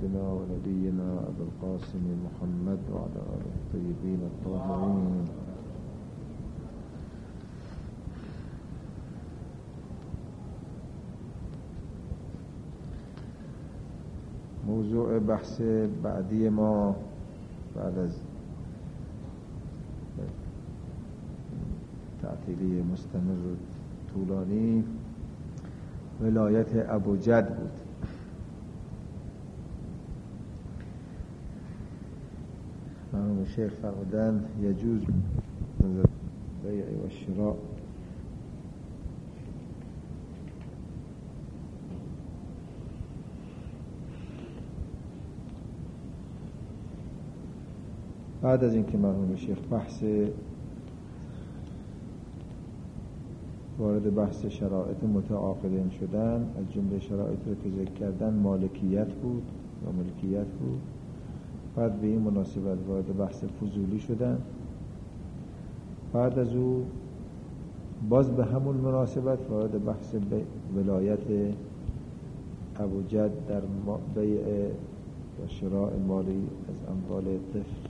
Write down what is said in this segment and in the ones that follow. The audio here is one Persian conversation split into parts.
سيدنا ونبينا أبي القاسم محمد وعلى آله الطيبين الطاهرين. موضوع بحث بعدی ما بعد از تعطیلی مستمر و طولانی ولایت ابوجد بود. مرحوم شیخ فرمودن یجوز بیع و شراء بعد از اینکه مرحوم شیخ وارد بحث شرایط متعاقدین شدن، از جمله شرایطی رو که ذکر کردن مالکیت بود و ملکیت بود. بعد به این مناسبت وارد بحث فضولی شدن. بعد از او باز به همون مناسبت وارد بحث ولایت ابوجد در بیع و شراء مالی از اموال طفل.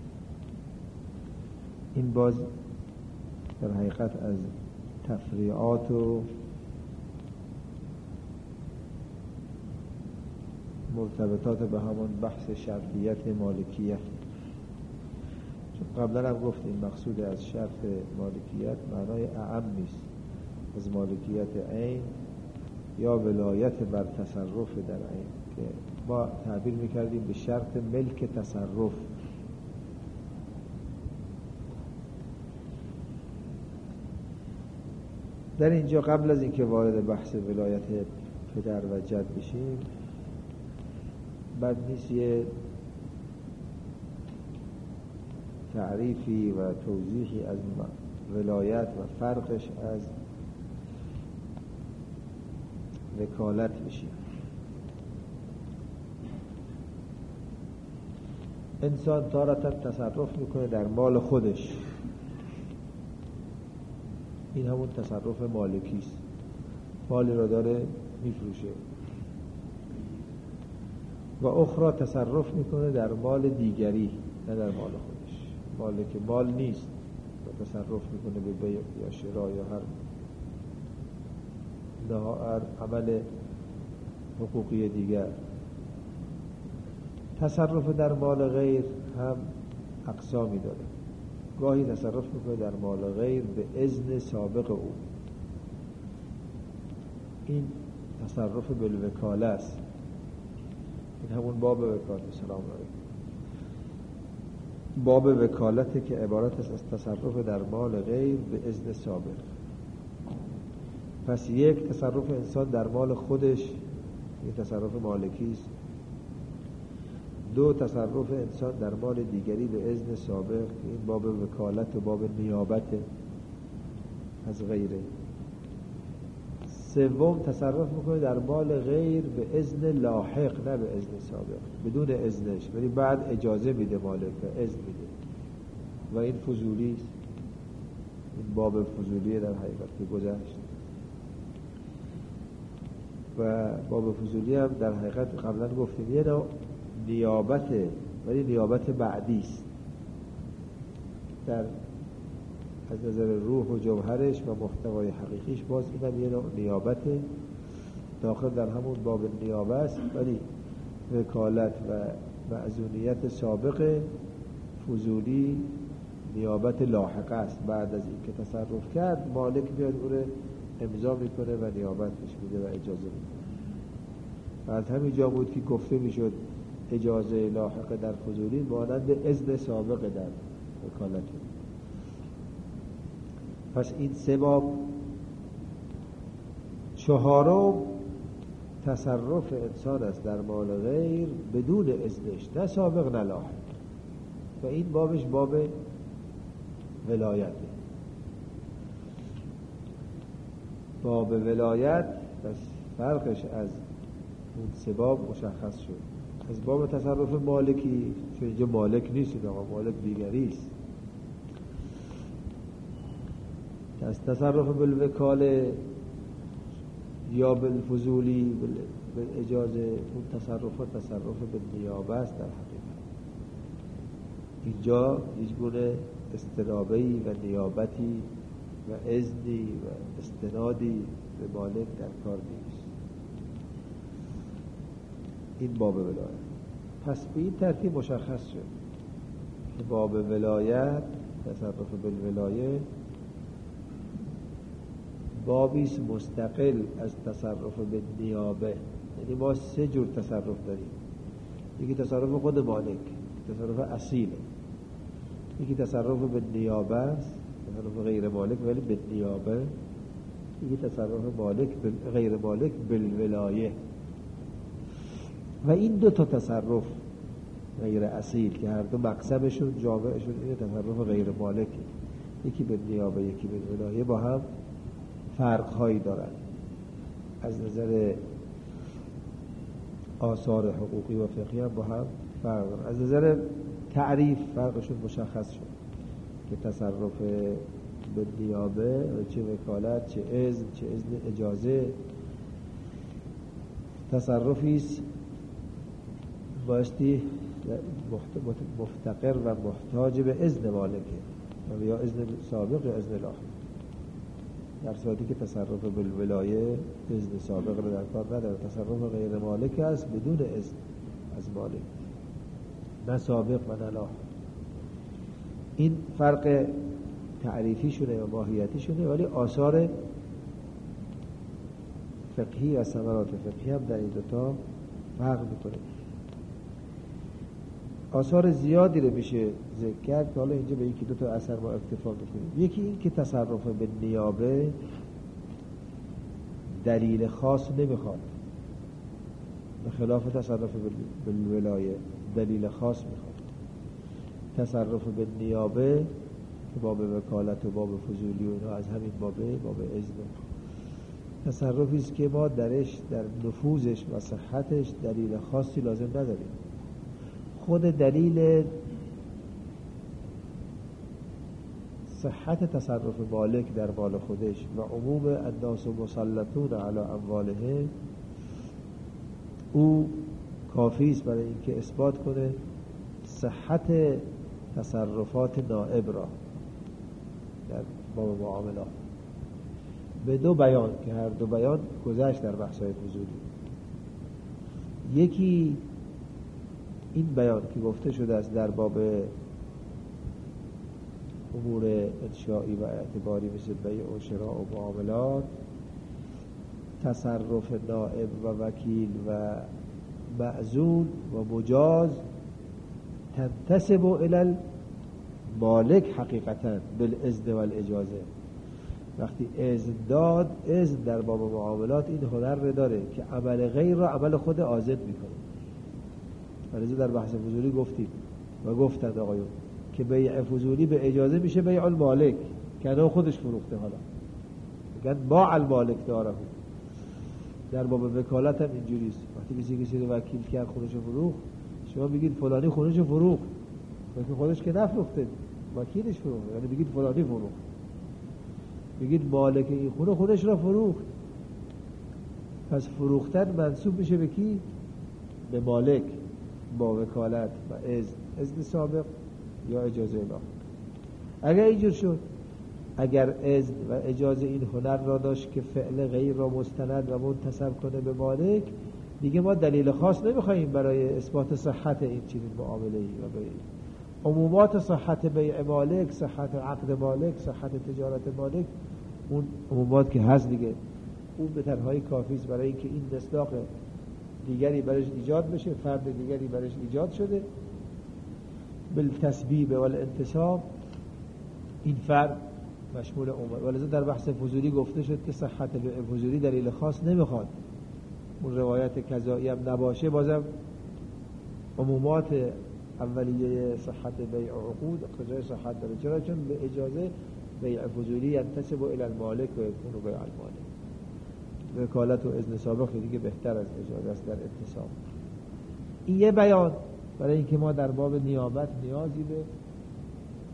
این باز در حقیقت از تفریعات و مرتبطات به همون بحث شرطیت مالکیت. چون قبلا هم گفتیم مقصود از شرط مالکیت معنای اعم نیست از مالکیت عین یا ولایت بر تصرف در عین که ما تعبیر میکردیم به شرط ملک تصرف. در اینجا قبل از اینکه وارد بحث ولایت پدر و جد بشیم، بد نیست یه تعریفی و توضیحی از ولایت و فرقش از وکالت بشیم. انسان تارتا تصرف میکنه در مال خودش، این همون تصرف مالکی است. مالی را داره میفروشه. و اخرى تصرف میکنه در مال دیگری، نه در مال خودش. مالی که مال نیست و تصرف میکنه به بیع یا شراء یا هر عمل حقوقی دیگر. تصرف در مال غیر هم اقسامی داره. گاهی تصرف میکنه در مال غیر به اذن سابق او. این تصرف بالوکاله است. این همون باب وکالت. سلام علیکم. باب وکالت که عبارت است از تصرف در مال غیر به اذن سابق. پس یک، تصرف انسان در مال خودش، این تصرف مالکی است. دو، تصرف انسان در مال دیگری به اذن سابق، این باب وکالت و باب نیابت از غیره. سوم، تصرف میکنه در مال غیر به اذن لاحق، نه به اذن سابق، بدون اذنش، ولی بعد اجازه میده مالک و اذن میده و این فضولی است. این باب فضولی در حقیقت که گذشت و باب فضولی هم در حقیقت قبلا گفتیم یه نوع نیابته، ولی نیابت بعدی است. در از نظر روح و جوهرش و محتوای حقیقیش باز اینم یه نوع نیابته، داخل در همون باب نیابه است، ولی وکالت و معزونیت سابق فضولی نیابت لاحقه است. بعد از اینکه تصرف کرد مالک میاد او رو امضا میکنه و نیابتش میده و اجازه میده. از همین جا بود که گفته میشد اجازه لاحقه در فضولی مانند اذن سابق در وکالت. پس این سه باب. چهارم، تصرف انسان است در مال غیر بدون اذنش، نه سابق نه لاحق، و این بابش باب ولایته. باب ولایت پس فرقش از اون سه باب مشخص شد. از باب تصرف مالکی، چون اینجا مالک نیست، آقا مالک دیگری است. از تصرف بالوکاله یا بالفضولی به اجازه اون تصرف به نیابه است در حقیقت. اینجا هیچ گونه استنابه‌ای و نیابتی و اذنی و استنادی به مالک در کار نیست. این باب ولایت. پس به این ترتیب مشخص شد که باب ولایت، تصرف بالولایه، بابیست مستقل از تصرف به نیابه. یعنی ما 3 جور تصرف داریم. یکی تصرف خود مالک، تصرف اصیله. یکی تصرف به نیابه است، تصرف غیر مالک ولی به نیابه. یکی تصرف مالک غیر مالک بالولایه. و این 2 تا تصرف غیر اصیل که هر دو مقصدشون جامعشون اینه، تصرف غیر مالکی، یکی به نیابه یکی به ولایه، با هم فرق‌هایی دارند. از نظر آثار حقوقی و فقهی هم با هم فرق دارند. از نظر تعریف فرقشون مشخص شد که تصرف به نیابه چه وکالت، چه اذن، چه اذن اجازه، تصرفی است بایستی مفتقر و محتاج به اذن مالکه، یا اذن سابق یا اذن لاحق. در صورتی که تصرف بالولایه اذن سابق رو در کار نداره، تصرف غیر مالک است بدون اذن از مالک، نه سابق و نه لاحق. این فرق تعریفی شده و ماهیتی شده، ولی آثار فقهی و ثمرات فقهی هم در این 2 تا فرق میکنه. آثار زیادی رو میشه ذکر کرد که حالا اینجا به یکی 2 تا اثر ما اکتفا میکنیم. یکی این که تصرف به نیابه دلیل خاص نمیخواد، به خلاف تصرف به ولایه دلیل خاص میخواد. تصرف به نیابه که باب وکالت و باب فضولی و اینا از همین باب اذن، تصرفی است که ما درش در نفوذش و صحتش دلیل خاصی لازم نداریم. خود دلیل صحت تصرف مالک در مال خودش و عموم الناس مسلطون علی اموالهم، او کافی است برای اینکه اثبات کنه صحت تصرفات نائب را در باب معاملات به 2 بیان که هر 2 بیان گذشت در بحث‌های فضولی. یکی این بیان که گفته شده است در باب امور انشائی و اعتباری مثل بیع و شراء و معاملات، تصرف نائب و وکیل و مأذون و مجاز تنتسب الی المالک حقیقتا بالاذن و الاجازه. وقتی اذن داد، اذن در باب معاملات این هنر رو داره که عمل غیر را عمل خود آذن میکنه. ولی در بحث فضولی گفتیم و گفتند آقایون که بیع فضولی به اجازه میشه بیع المالک که انا خودش فروخته. حالا میگن باع المالک داره. در باب وکالت هم اینجوریست. وقتی کسی رو وکیل کرد خودش فروخت، شما میگید فلانی خودش فروخت، ولی خودش که نفروخته، وکیلش فروخت. یعنی میگید فلانی فروخت، میگید مالک این خونه خودش را فروخت. پس فروختن منسوب میشه به کی؟ به مالک، با وکالت و اذن سابق یا اجازه لاحق. اگر اینجور شد، اگر اذن و اجازه این هنر را داشت که فعل غیر را مستند و منتسب کنه به مالک، دیگه ما دلیل خاص نمیخواییم برای اثبات صحت این چنین معامله‌ای و بیع. عمومات صحت بیع مالک، صحت عقد مالک، صحت تجارت مالک، اون عمومات که هست دیگه، اون به تنهایی کافی است برای اینکه این مصداق دیگری برش ایجاد بشه، فرد دیگری برش ایجاد شده بالتسبیب و الانتساب، این فرد مشمول عموم. ولذا در بحث فضولی گفته شد که صحت بیع فضولی دلیل خاص نمیخواد. اون روایت کذایی هم نباشه، بازم عمومات اولیه صحت بیع عقود اقتضای صحت داره. چرا؟ چون به اجازه بیع فضولی ینتسب الی المالک و یکون بیع المالک. وکالت و اذن سابق دیگه بهتر از اجازه است در انتساب. این یه بیان برای اینکه ما در باب نیابت نیازی به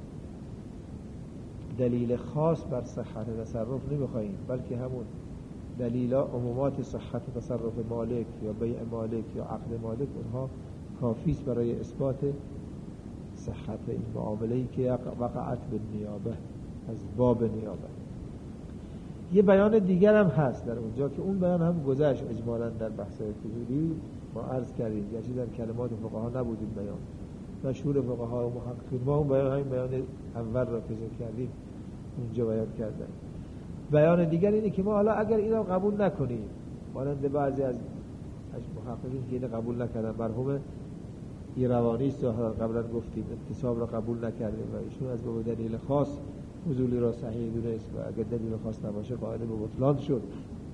دلیل خاص بر صحت تصرف نمیخواییم، بلکه همون دلیلا عمومات صحت تصرف مالک یا بیع مالک یا عقد مالک اونها کافیست برای اثبات صحت این معامله‌ای که وقعت به نیابه از باب نیابه. یه بیان دیگر هم هست در اونجا که اون بیان هم گذشت اجمالاً در بحث فضولی ما عرض کردیم، گرچه در کلمات فقها نبود این بیان، مشهور فقها و محققین ما اون بیان همین بیان اول را که ذکر کردیم اونجا بیان کردن. بیان دیگر اینه که ما حالا اگر اینا قبول نکنیم، مانند بعضی از محققین که اینو قبول نکردن، مرحوم ایروانی است قبلا گفتیم انتصاب را قبول نکرده و ایشون از باب دلیل خاص فضولی را صحیح دونست و اگر دلیل خاص نباشه قائل به بطلان شد.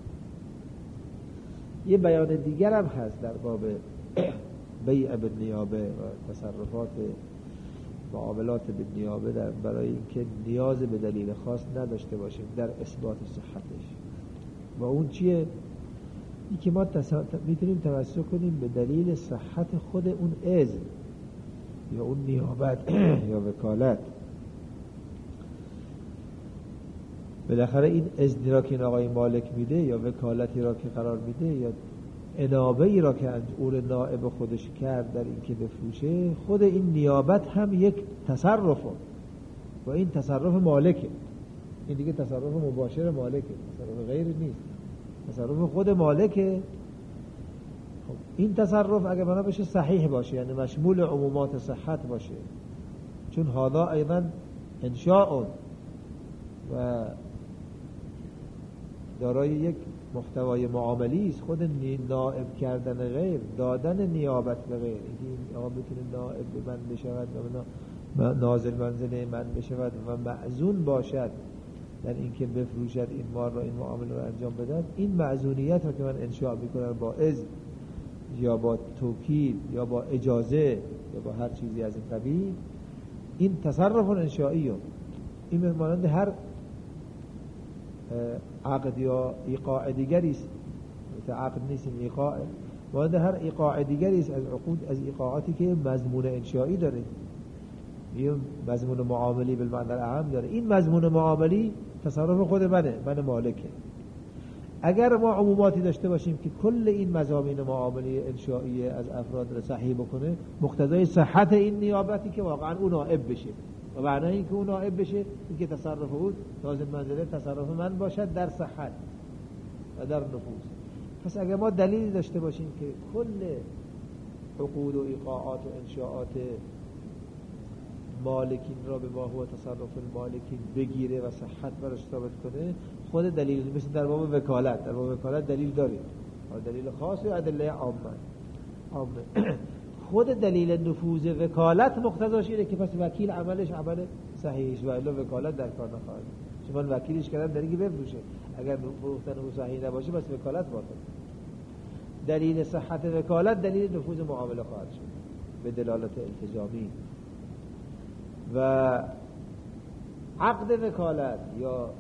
یه بیان دیگر هم هست در باب بیع بالنیابه و تصرفات معاملات بالنیابه برای اینکه نیاز به دلیل خاص نداشته باشیم در اثبات صحتش. و اون چیه؟ این که ما میتونیم توسل کنیم به دلیل صحت خود اون اذن یا اون نیابت یا وکالت. بالاخره این اذنی را که این آقای مالک میده یا وکالتی را که قرار میده یا انابه‌ای را که اون نائب خودش کرد در این که بفروشه، خود این نیابت هم یک تصرفه و این تصرف مالکه. این دیگه تصرف مباشر مالکه، تصرف غیر نیست، تصرف خود مالکه. خب این تصرف اگه بنا بشه صحیح باشه، یعنی مشمول عمومات صحت باشه، چون هذا ایضا انشاء و دارای یک محتوای معاملی است، خود نائب کردن غیر، دادن نیابت به غیر، این آقا بتونه نائب به من بشود و نازل منزل من بشود و معزون باشد در اینکه بفروشد این مال را، این معامله را انجام بدهد. این معزونیت را که من انشاء میکنم با اذن یا با توکیل یا با اجازه یا با هر چیزی از این قبیل، این تصرف انشائیه. این مانند هر عقد یا ایقاع دیگری است، عقد نیست، این ایقاع مانند هر ایقاع دیگری است از عقود، از ایقاعاتی که مضمون انشایی داره، یه مضمون معاملی بالمعنی اعم داره. این مضمون معاملی تصرف خود من مالکه. اگر ما عموماتی داشته باشیم که کل این مضامین معاملی انشایی از افراد را صحیح بکنه، مقتضای صحت این نیابتی که واقعا اون نائب بشه و معنی این که اون نائب بشه این که تصرف او نازل منزله تصرف من باشد در صحت و در نفوذ. پس اگر ما دلیلی داشته باشیم که کل عقود و ایقاعات و انشاءات مالکین را به ما هو تصرف المالکین بگیره و صحت براش ثابت کنه، خود دلیل، مثل در باب وکالت، در باب وکالت دلیل داریم، دلیل خاص و ادله عامه. خود دلیل نفوذ وکالت مقتضاش اینه که پس وکیل عملش عمل صحیحش و الا وکالت در کار نخواهد. چون من وکیلش کردم در اینکه بفروشه، اگر فروختن او صحیح نباشه پس وکالت باطل. دلیل صحت وکالت دلیل نفوذ معامله خواهد شد به دلالت التزامی. و عقد وکالت یا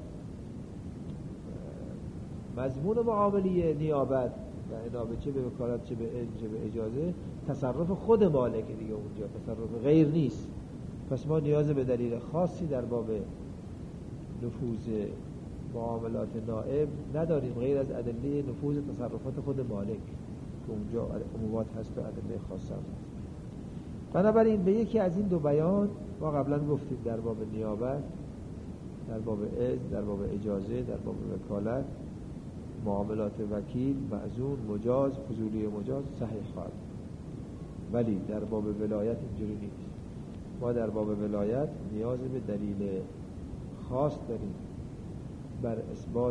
مضمون معاملی نیابت و انابه چه به وکالت چه به اذن چه به اجازه تصرف خود مالک دیگه، اونجا تصرف غیر نیست. پس ما نیاز به دلیل خاصی در باب نفوذ معاملات نائب نداریم غیر از ادله نفوذ تصرفات خود مالک که اونجا عمومات هست و ادله خاص هم. بنابراین به یکی از این دو بیان ما قبلا گفتیم در باب نیابت، در باب اذن، در باب اجازه، در باب وکالت، معاملات وکیل، معزون، مجاز، فضولی مجاز صحیح خواهد. ولی در باب ولایت اینجوری نیست. ما در باب ولایت نیاز به دلیل خاص داریم بر اثبات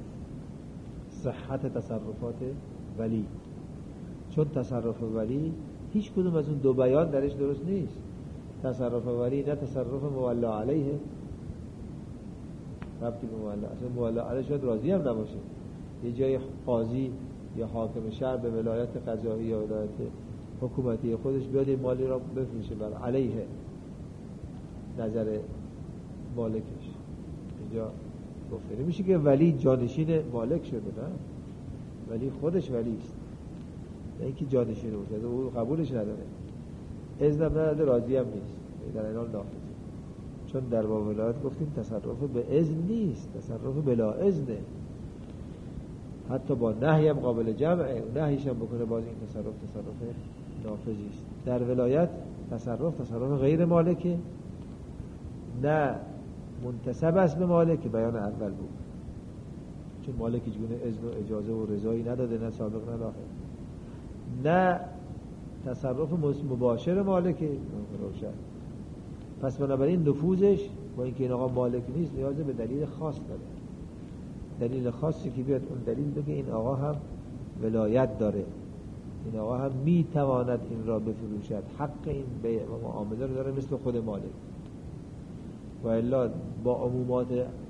صحت تصرفات ولی، چون تصرف ولی هیچ کدوم از اون دو بیان درش درست نیست. تصرف ولی نه تصرف مولا علیه، ربطی به مولا، اصلا مولا علیه شاید راضی هم نباشه، یه جای قاضی یا حاکم شهر به ولایت قضایی یا ولایت حکومتی خودش بیاد این مالی را بفروشه بر علیه نظر مالکش. اینجا گفته نمیشه که ولی جانشین مالک شده، نه، ولی خودش ولی است، نه اینکه جانشین باشه، او قبولش نداره، اذن نداره، راضی هم نیست، در اینال نافذه. چون در باب ولایت گفتیم تصرف به اذن نیست، تصرف بلا اذنه. حتی با نهی هم قابل جمعه و نهیش هم بکنه، باز این تصرف نافذی است. در ولایت تصرف غیر مالکه، نه منتسب است به مالک که بیان اول بود، چون مالک هیچ گونه اذن و اجازه و رضایی نداده، نه سابق نه لاحق. نه تصرف مباشر مالکه روشن. پس بنابراین نفوذش با اینکه این آقا مالک نیست نیاز به دلیل خاص داره، دلیل خاصی که بیاد اون دلیل بگه این آقا هم ولایت داره، این آقا هم میتواند این را بفروشد، حق این بیع و معامله رو داره مثل خود مالک. و الا با عمومات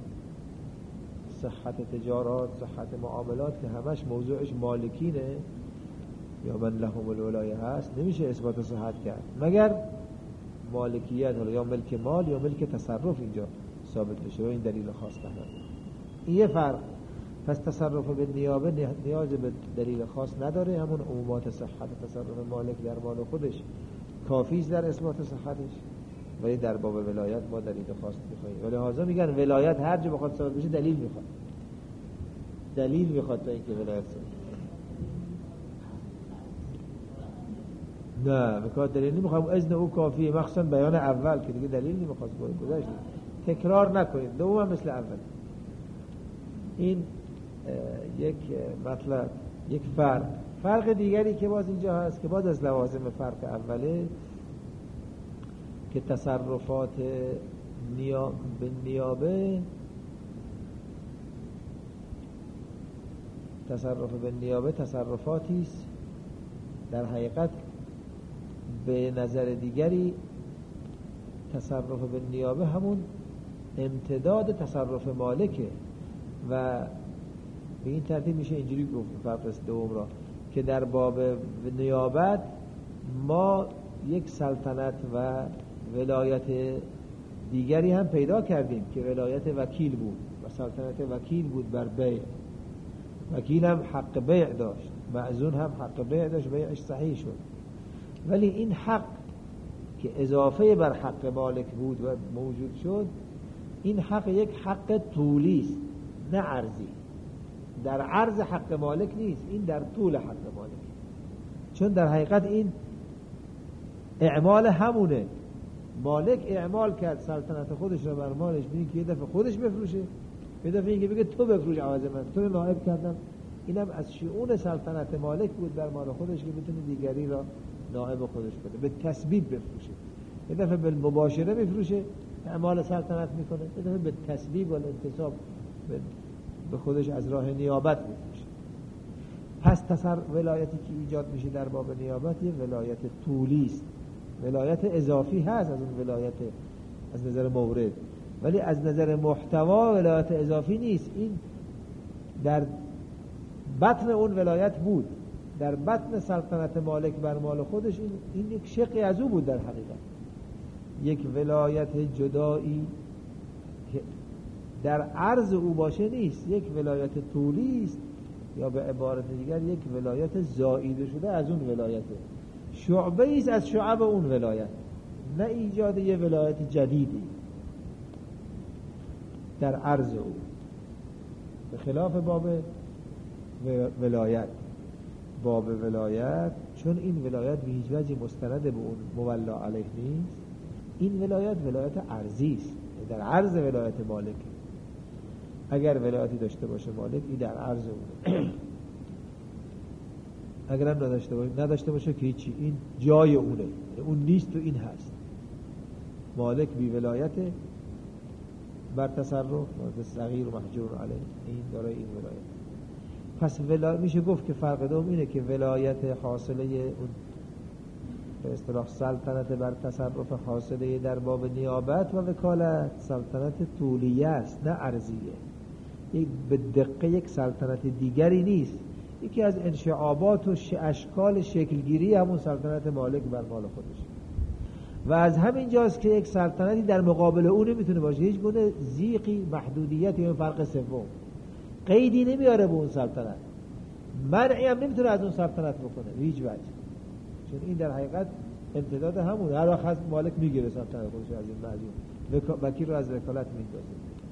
صحت تجارات، صحت معاملات که همش موضوعش مالکینه یا من لهم الولایه هست، نمیشه اثبات صحت کرد مگر مالکیت، حالا یا ملک مال یا ملک تصرف اینجا ثابت بشه و این دلیل خاص نداره. این یه فرق. پس تصرف به نیابه نیاز به دلیل خاص نداره، همون عمومات صحت تصرف مالک در مال خودش کافیست در اثبات صحتش، ولی در باب ولایت ما دلیل خاص می‌خوایم. ولی لحاظا میگن ولایت هر جا بخواد ثابت بشه دلیل میخواد، دلیل میخواد تا اینکه ولایت ثابت. نه میخواد دلیل نمیخوام، اذن او کافیه، مخصوصا بیان اول که دیگه دلیل نمیخواد گذاشت. تکرار نکنید، دوم مثل اول. این یک مطلب، یک فرق دیگری که باز اینجا هست که باز از لوازم فرق اوله که تصرفات به نیابه، تصرفاتی است در حقیقت به نظر دیگری تصرف به نیابه همون امتداد تصرف مالکه و به این ترتیب میشه اینجوری گفت فرق دوم را که در باب نیابت ما یک سلطنت و ولایت دیگری هم پیدا کردیم که ولایت وکیل بود و سلطنت وکیل بود بر بیع. وکیل هم حق بیع داشت، معزون هم حق بیع داشت، بیعش صحیح شد. ولی این حق که اضافه بر حق مالک بود و موجود شد، این حق یک حق طولی است نه عرضی. در عرض حق مالک نیست، این در طول حق مالک، چون در حقیقت این اعمال همونه. مالک اعمال کرد سلطنت خودش رو بر مالش، ببین که یه دفعه خودش بفروشه، یه دفعه اینکه بگه تو بفروش عوض من، تو نائب کردم. اینم از شؤون سلطنت مالک بود در مال خودش که بتونه دیگری را نائب خودش کنه، به تسبیب بفروشه. یه دفعه به مباشره میفروشه، اعمال سلطنت میکنه، یه دفعه به تسبیب و انتصاب به خودش از راه نیابت میفروشه. پس ولایتی که ایجاد میشه در باب نیابت یه ولایت طولی است. ولایت اضافی هست از اون ولایت از نظر مورد، ولی از نظر محتوا ولایت اضافی نیست. این در بطن اون ولایت بود، در بطن سلطنت مالک بر مال خودش این یک شقی از او بود. در حقیقت یک ولایت جدایی که در عرض او باشه نیست، یک ولایت طولی است، یا به عبارت دیگر یک ولایت زائیده شده از اون ولایت، شعبه است از شعب اون ولایت، نه ایجاد یه ولایت جدیدی در عرض او. به خلاف باب ولایت، باب ولایت چون این ولایت به هیچ وجه مستند به اون مولا علیه نیست، این ولایت ارضی است، در عرض ولایت مالک. اگر ولایتی داشته باشه مالک، این در عرض اونه. اگر هم نداشته باشه که هیچی، این جای اونه، اون نیست و این هست. مالک بی ولایت بر تصرف صغیر و محجور علیه، این داره این ولایت. پس میشه گفت که فرق دوم اینه که ولایت حاصله اون به اصطلاح سلطنت بر تصرف حاصله در باب نیابت و وکالت سلطنت طولیه است نه عرضیه. یک به دقیق یک سلطنت دیگری نیست، یکی از انشعابات و اشکال شکلگیری همون سلطنت مالک بر مال خودش. و از همین جاست که یک سلطنتی در مقابل اون نمیتونه باشه، هیچ گونه ضیقی، محدودیت یا فرق سوم قیدی نمیاره به اون سلطنت، منعی هم نمیتونه از اون سلطنت بکنه به هیچ وجه، چون این در حقیقت امتداد همون. هر وقت مالک میگیره سلطنت خودش از این معجون، وکیل رو از وکالت میندازه.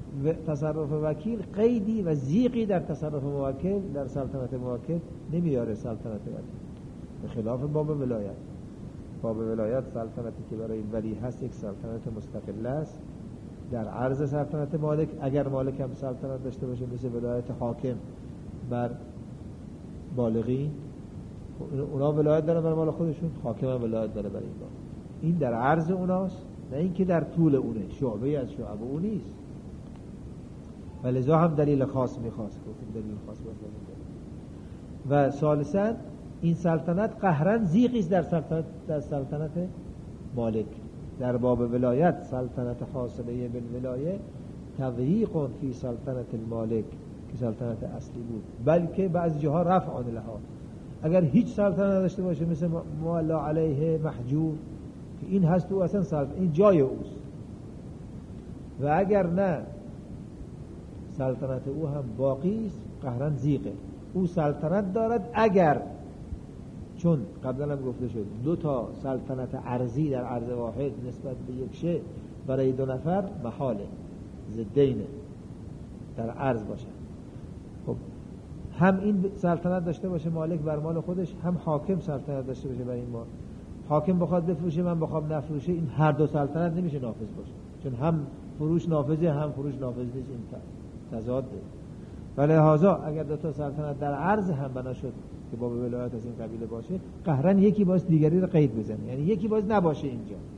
تصرف وکیل قیدی و زیقی در تصرف موکل، در سلطنت موکل نمیاره سلطنت وکیل، به خلاف باب ولایت. باب ولایت سلطنتی که برای ولی هست یک سلطنت مستقله است در عرض سلطنت مالک. اگر مالک هم سلطنت داشته باشه مثل ولایت حاکم بر بالغین، اونا ولایت داره بر مال خودشون، حاکم هم ولایت داره برای این در عرض اوناست، نه اینکه در طول اونه، شعبه از شعب اون نیست. ولذا هم دلیل خاص میخواست، گفتیم دلیل خاص باید. و ثالثا این سلطنت قهرن زیغی است در سلطنت مالک. در باب ولایت سلطنت حاصله بالولایه تضییق فی سلطنت المالک که سلطنت اصلی بود، بلکه بعضی جاها رفع آن لها. اگر هیچ سلطنت نداشته باشه مثل مولا علیه محجور که این هست او اصلا سلطنت، این جای اوست، و اگر نه سلطنت او هم باقی است، قهرن زیغه. او سلطنت دارد اگر، چون قبلا هم گفته شد دو تا سلطنت ارضی در عرض واحد نسبت به یک شیء برای دو نفر محاله، ضدینه در عرض باشه. خب هم این سلطنت داشته باشه مالک بر مال خودش، هم حاکم سلطنت داشته باشه بر این مال. حاکم بخواد بفروشه، من بخوام نفروشه، این هر دو سلطنت نمیشه نافذ باشه، چون هم فروش نافذه هم فروش نافذ نیست، این تضاده. ولی لذا اگر دو تا سلطنت در عرض هم بنا شد که باب ولایت از این قبیله باشه، قهرن یکی باز دیگری رو قید بزنه، یعنی یکی باز نباشه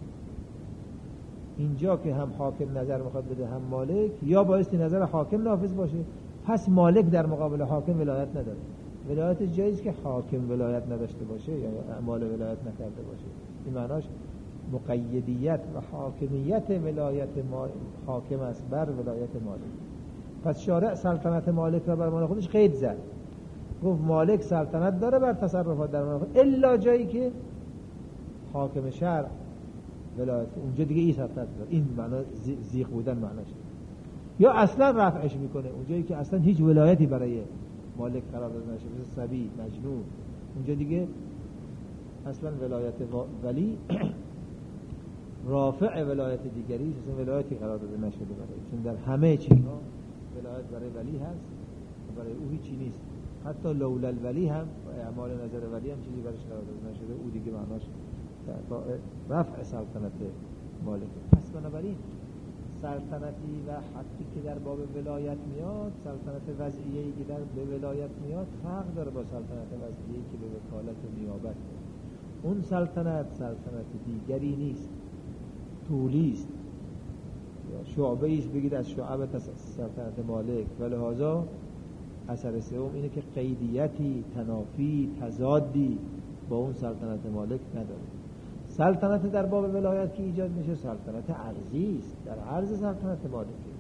اینجا که هم حاکم نظر میخواد بده هم مالک، یا بایستی نظر حاکم نافذ باشه، پس مالک در مقابل حاکم ولایت نداره. ولایت جاییست که حاکم ولایت نداشته باشه یا اعمال ولایت نکرده باشه. این معناش مقیدیت و حاکمیت ولایت حاکم است بر ولایت مالک. پس شارع سلطنت مالک را بر مال خودش قید زد، گفت مالک سلطنت داره بر تصرفات در مال خود، الا جایی که حاکم شرع ولایت، اونجا دیگه این سلطنت داره. این معنا زیغ بودن معناش. یا اصلا رفعش میکنه اونجایی که اصلا هیچ ولایتی برای مالک قرار داده نشه، مثل صبی، مجنون، اونجا دیگه اصلا ولایت ولی رافع ولایت دیگری، اصلا ولایتی قرار داده نشده برای، چون در همه چیزها ولایت برای ولی هست و برای او هیچی نیست. حتی لولا الولی هم و اعمال نظر ولی هم چیزی برش قرار داده نشده، او دیگه معناش رفع سلطنت مالک. پس بنابراین سلطنتی و حقی که در باب ولایت میاد، سلطنت وضعیه‌ای که در به ولایت میاد فرق داره با سلطنت وضعیه‌ای که به وکالت و نیابت میاد. اون سلطنت دیگری نیست، طولی است یا شعبه ایست بگید از شعب سلطنت مالک. و لذا اثر سوم اینه که قیدیتی، تنافی، تضادی با اون سلطنت مالک نداره. سلطنت در باب ولایت که ایجاد میشه سلطنت ارضی است، در عرض سلطنت مالکه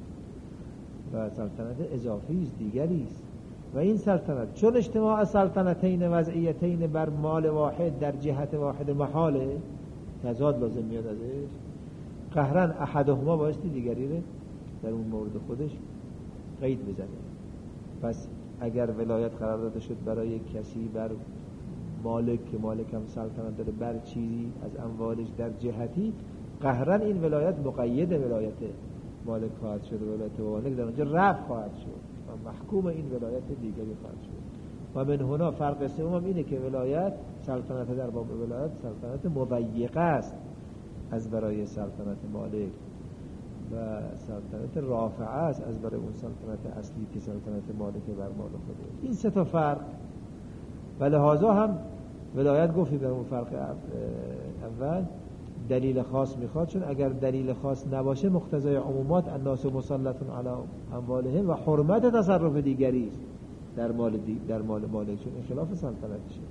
و سلطنت اضافی است، دیگری است. و این سلطنت چون اجتماع سلطنتین وضعیتین بر مال واحد در جهت واحد محاله، تضاد لازم میاد ازش، قهرن احدهما بایستی دیگری رو در اون مورد خودش قید بزنه. پس اگر ولایت قرار داده شد برای کسی بر مالک که مالک هم سلطنت داره بر چیزی از اموالش در جهتی، قهرن این ولایت مقید ولایت مالک خواهد شد و ولایت مالک در اونجا رفع خواهد شد و محکوم این ولایت دیگری خواهد شد. و من هنا فرق سوم هم اینه که ولایت، سلطنت در باب ولایت سلطنت مضیقه است از برای سلطنت مالک و سلطنت رافعه است از برای اون سلطنت اصلی که سلطنت مالک بر مال خوده. این سه تا فرق. و لذا هم ولایت گفتی در اون فرق اول دلیل خاص میخواد، چون اگر دلیل خاص نباشه مقتضای عمومات الناس مسلطون علی اموالهم و حرمت تصرف دیگری است در مال مالک، چون خلاف سلطنتشه.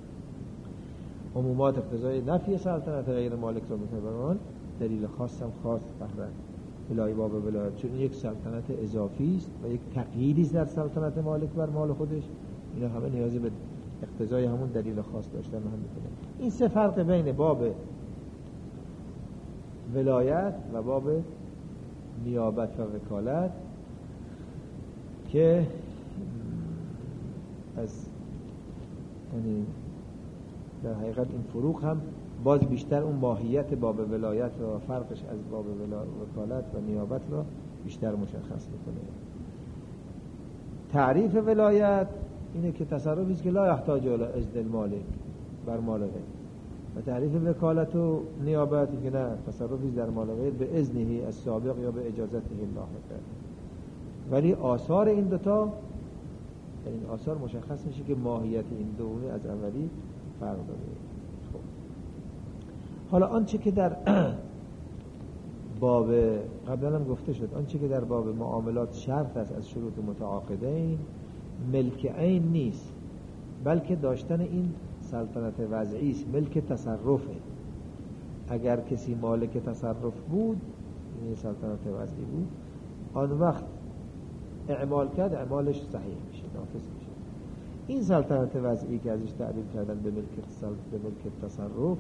عمومات اقتضای نفی سلطنت غیر مالک را می‌فرمایند، دلیل خاص هم خاص فهرن الهی باب ولایت، چون یک سلطنت اضافی است و یک تقییدی است در سلطنت مالک بر مال خودش. اینا همه نیازی به اقتضای همون دلیل خاص داشتن هم میکنه. این سه فرق بین باب ولایت و باب نیابت و وکالت که از یعنی در حقیقت این فروق هم باز بیشتر اون ماهیت باب ولایت و فرقش از باب وکالت و نیابت را بیشتر مشخص میکنه. تعریف ولایت اینه که تصرفی است که لا یحتاج الی اذن المالک بر مال غیر، و تعریف وکالت و نیابت که نه، تصرفی است در مال غیر به اذنه السابق یا به اجازته اللاحقه. ولی آثار این دوتا، این آثار مشخص میشه که ماهیت این دومی از اولی فرق داره. خب حالا آنچه که در باب قبلا هم گفته شد، آنچه که در باب معاملات شرط است از شروط متعاقدین، ملک عین نیست، بلکه داشتن این سلطنت وضعی است، ملک تصرفه. اگر کسی مالک تصرف بود، این سلطنت وضعی بود، آن وقت اعمال کرد، اعمالش صحیح میشه، نافذ میشه. این سلطنت وضعی که ازش تعبیر کردن به ملک تصرف،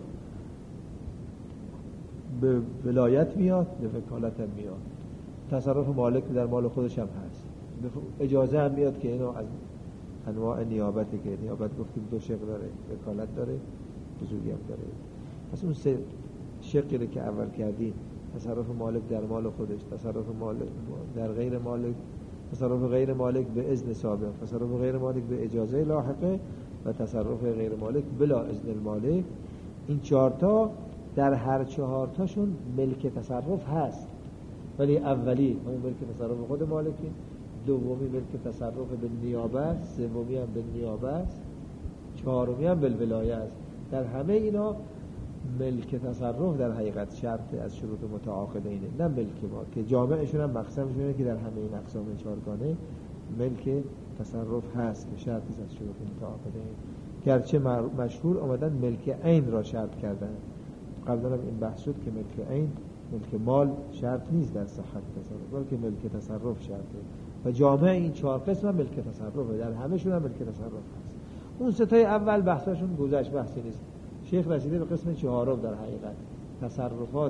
به ولایت میاد، به وکالت هم میاد. تصرف مالک در مال خودش هم هست، اجازه هم میاد که اینو از انواع نیابتی که نیابت گفتیم دو شق داره، وکالت داره، بزرگی هم داره. پس اون سه شقی که اول کردیم، تصرف مالک در مال خودش، تصرف مالک در غیر مالک، تصرف غیر مالک به اذن سابق، تصرف غیر مالک به اجازه لاحقه، و تصرف غیر مالک بلا اذن المالک. این چهارتا در هر چهارتاشون ملک تصرف هست، ولی اولی همون ملک تصرف خود مالکی، دومی ملک تصرف به نیابه، سومی هم به نیابه، چهارمی هم به ولایت است. در همه اینا ملک تصرف در حقیقت شرط از شروط متعاقدینه، نه ملک ما، که جامعشون هم مقسمشون اینه که در همه این اقسام چهارگانه ملک تصرف هست که شرطی از شروط متعاقدین. گرچه مشهور آمدن ملک عین را شرط کردن، قبلا هم این بحث شد که ملک عین، ملک مال شرط نیست در صحت تصرف، بلکه ملک تصرف شرطه، و جامع این چهار قسم هم ملک تصرفه، در همه‌شون هم ملک تصرف هست. اون ستای اول بحثشون گذشت، بحثی نیست. شیخ رسیده به قسم چهارم در حقیقت، تصرفات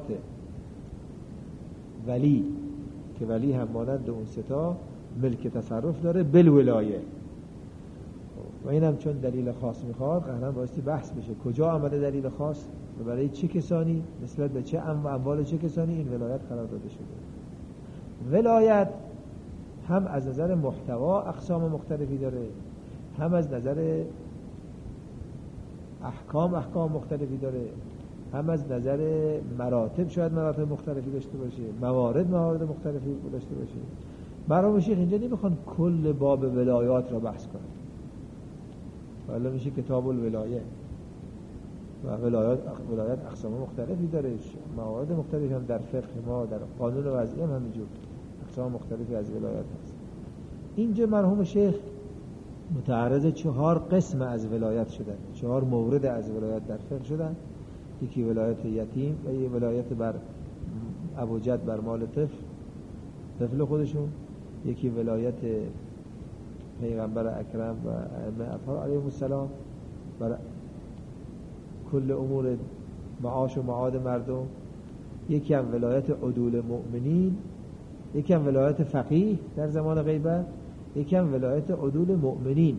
ولی، که ولی هم مانند اون ستا ملک تصرف داره بالولایه، و این هم چون دلیل خاص میخواد قهرن بایستی بحث بشه کجا آمده دلیل خاص و برای چه کسانی، نسبت به چه اموال چه کسانی این ولایت قرار داده شده. ولایت هم از نظر محتوا اقسام مختلفی داره، هم از نظر احکام مختلفی داره، هم از نظر مراتب شاید مراتب مختلفی داشته باشه، موارد مختلفی داشته باشه. برای شیخ اینجا نمیخوان کل باب ولایات را بحث کنن، ولی میشه کتاب الولایه، و ولایت اقسام مختلفی داره، موارد مختلفی هم در فقه ما، در قانون وضعی هم همینجور اقسام مختلفی از ولایت هست. اینجا مرحوم شیخ متعرض 4 قسم از ولایت شدن، 4 مورد از ولایت در فقه شدن. یکی ولایت یتیم و یکی ولایت بر ابوجد بر مال طفل خودشون، یکی ولایت پیغمبر اکرم و ائمه اطهار علیهم السلام بر کل امور معاش و معاد مردم، یکی هم ولایت عدول مؤمنین، یکی هم ولایت فقیه در زمان غیبت، یکی هم ولایت عدول مؤمنین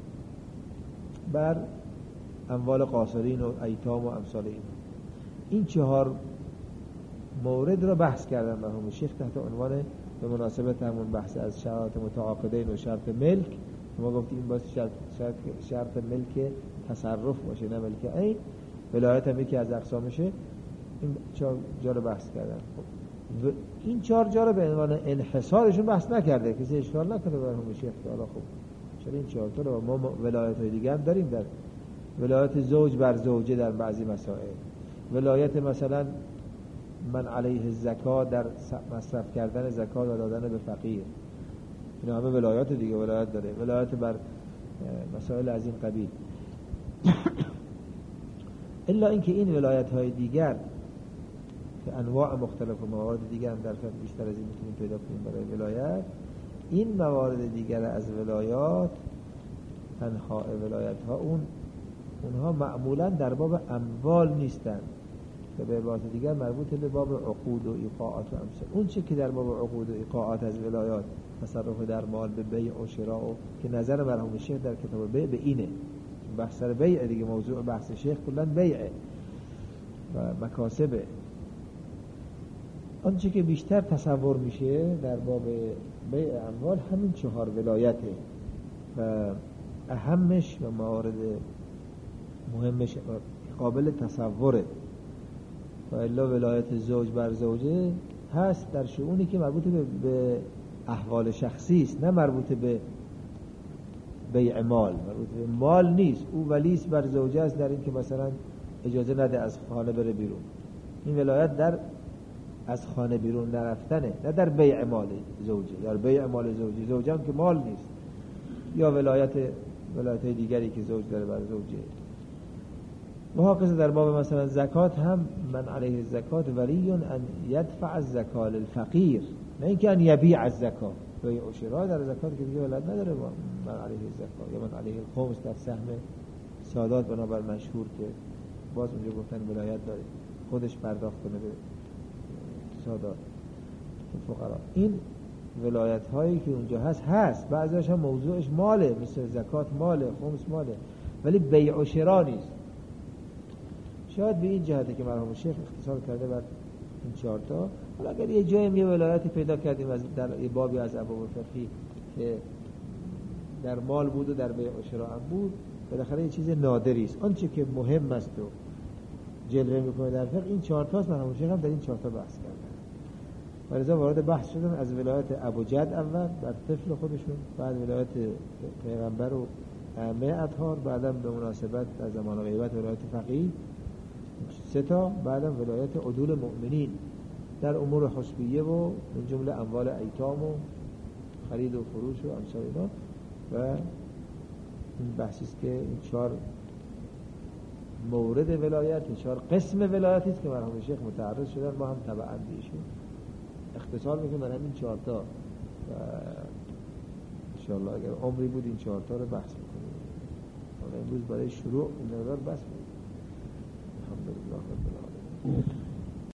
بر اموال قاصرین و ایتام و امثال این 4 مورد را بحث کردن مرحوم شیخ تحت عنوان به مناسبت همون بحث از شرط متعاقدین و شرط ملک. ما گفتیم این باید شرط ملک تصرف باشه نه ملک عین. ولایت هم یکی از اقسامشه. این 4 جا رو بحث کردن. خب این 4 جا رو به عنوان انحصارشون بحث نکرده، کسی اشکال نکنه مرحوم شیخ که حالا خب چرا این 4 تا رو ما ولایت های دیگه هم داریم، در ولایت زوج بر زوجه در بعضی مسائل، ولایت مثلا من علیه الزکات در مصرف کردن زکات و دادن به فقیر، اینا همه ولایات دیگه ولایت داره، ولایت بر مسائل از این قبیل. الا اینکه این ولایت های دیگر که انواع مختلف و موارد دیگر هم در فقه بیشتر از این میتونیم پیدا کنیم برای ولایت، این موارد دیگر از ولایات تنها ولایت ها اونها معمولا در باب اموال نیستن، که به عبارت دیگر مربوط به باب عقود و ایقاعات و امثال. اون چه که در باب عقود و ایقاعات از ولایات، تصرف در مال به بیع و شراء، که نظر مرحوم شیخ در کتاب بیع به اینه، بحث سر بیع دیگه، موضوع بحث شیخ کلا بیعه و مکاسبه. آنچه که بیشتر تصور میشه در باب بیع اموال همین 4 ولایته و اهمش و موارد مهمش قابل تصوره. و الا ولایت زوج بر زوجه هست در شؤونی که مربوط به احوال شخصی است، نه مربوط به بیع مال. مربوط به مال نیست، او ولیست بر زوجه است در این که مثلا اجازه نده از خانه بره بیرون. این ولایت در از خانه بیرون نرفتنه، نه در بیع مال زوجه. در بیع مال زوجه، زوجه هم که مال نیست. یا ولایت دیگری که زوج داره بر زوجه. محاکسه در باب مثلا زکات هم من علیه الزکات ولی ان یدفع الزکات للفقیر، نه اینکه ان یبیع الزکات. بیع و شراء در زکات که دیگه ولایت نداره من علیه الزکات یا من علیه الخمس در سهم سادات بنابر مشهور که باز اونجا گفتن ولایت داره خودش پرداخت کنه به سادات فقرا. این ولایت هایی که اونجا هست بعضیش هم موضوعش ماله، مثل زکات ماله، خمس ماله، ولی بیع و شراء نیست. شاید به این جهته که مرحوم شیخ اختصار کرده بر این 4 تا. حالا اگر یه جایی یه ولایتی پیدا کردیم از در بابی از ابواب فقهی که در مال بود و در بیع و شراء هم بود، بالاخره یه چیز نادری است. آنچه که مهم است و جلوه میکنه در فقه این 4 تاست. مرحوم شیخ هم در این 4 تا بحث کردن. ولذا وارد بحث شدن از ولایت ابوجد اول بر طفل خودشون، بعد ولایت پیغمبر و ائمه اطهار، بعدم به مناسبت در زمان غیبت ولایت فقیه 3 تا، بعدم ولایت عدول مؤمنین در امور حسبیه و من جمله اموال ایتام و خرید و فروش و امثال اینا. و این بحثی است که این 4 مورد ولایت، این 4 قسم ولایتی است که مرحوم شیخ متعرض شدن. ما هم تبعاً بیشون اختصار میکنم در همین 4 تا و انشاءالله اگر عمری بود این 4 تا رو بحث میکنیم. حالا امروز برای شروع این مقدار بس بود. الحمدلله.